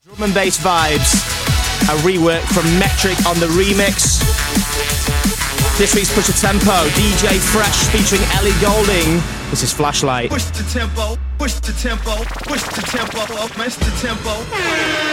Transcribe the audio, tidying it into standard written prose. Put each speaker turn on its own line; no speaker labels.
Drum and bass vibes, a rework from Metric on the remix. This week's Push the Tempo, DJ Fresh featuring Ellie Goulding. This is Flashlight.
Push the tempo, push the tempo, push the tempo, push the tempo.